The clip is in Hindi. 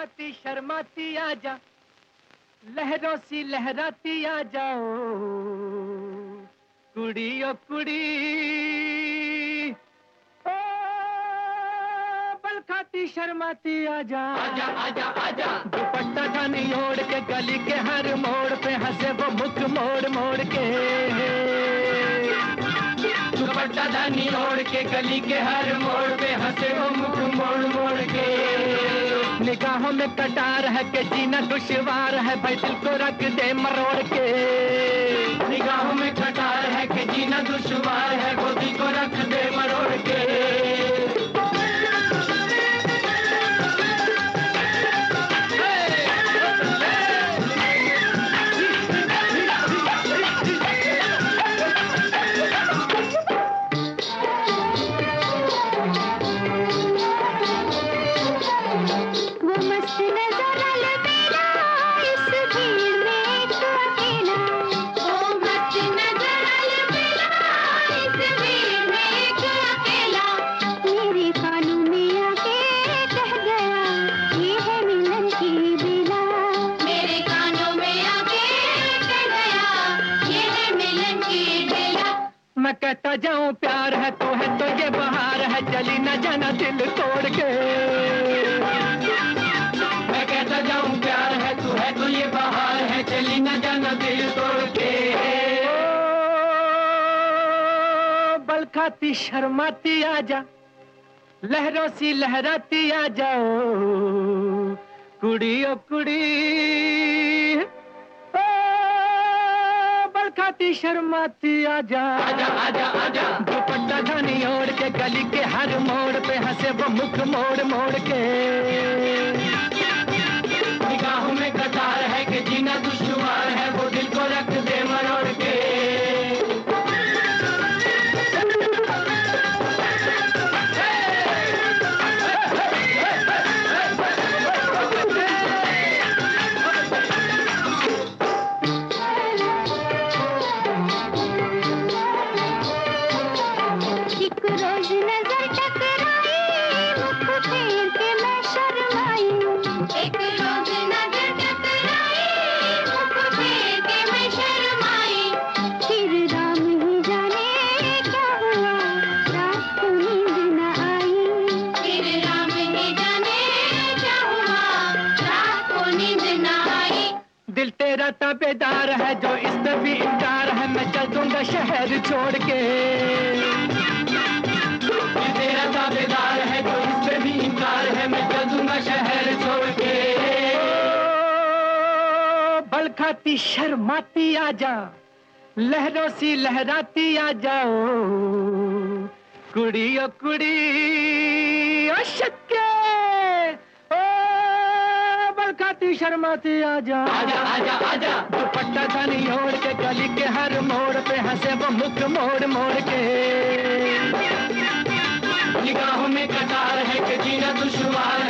खाती शर्माती आजा, लहरों सी लहराती आ जाओ कुड़ी ओ कुड़ी, ओ बल खाती शर्माती आजा आजा आजा आजा। दुपट्टा धानी ओढ़ के गली के हर मोड़ पे हंसे वो मुख मोड़ मोड़ के, दुपट्टा धानी ओढ़ के गली के हर मोड़ पे हंसे वो मुख मोड़ मोड़ के। निगाहों में कटार है कि जीना दुश्वार है, भाई दिल को रख दे मरोड़ के। निगाहों में कटार है कि जीना दुश्वार है, वो दिल को रख दे मरोड़ के। मैं कहता जाऊं प्यार है तो ये बहार है, चली न जाना दिल तोड़ के। मैं कहता जाऊं प्यार है तो ये बहार है, चली न जाना दिल तोड़ के। बल खाती शर्माती आजा, लहरों सी लहराती आ जाओ कुड़ी ओ कुड़ी, खाती शर्माती आजा आजा आजा आजा। दुपट्टा धानी ओढ़ के गली के हर मोड़ पे हंसे वो मुख मोड़ मोड़ के। निगाहों में कटार है कि जीना दुश्वार है, वो दिल को रख दे मरोड़ के। दिल तेरा ताबेदार है जो इस पे भी इनकार है, मैं चल दूंगा शहर छोड़ के। दिल तेरा ताबेदार है जो इस पे भी इनकार है, मैं चल दूंगा शहर छोड़ के। बल खाती शर्माती आजा, लहरों सी लहराती आ जाओ कुड़ी ओ कुड़ी, ओ शक्के खाती शर्माती आजा आजा आजा आजा। दुपट्टा धानी ओढ़ के गली के हर मोड़ पे हंसे वो मुख मोड़ मोड़ के। निगाहों में कटार है कि जीना दुश्वार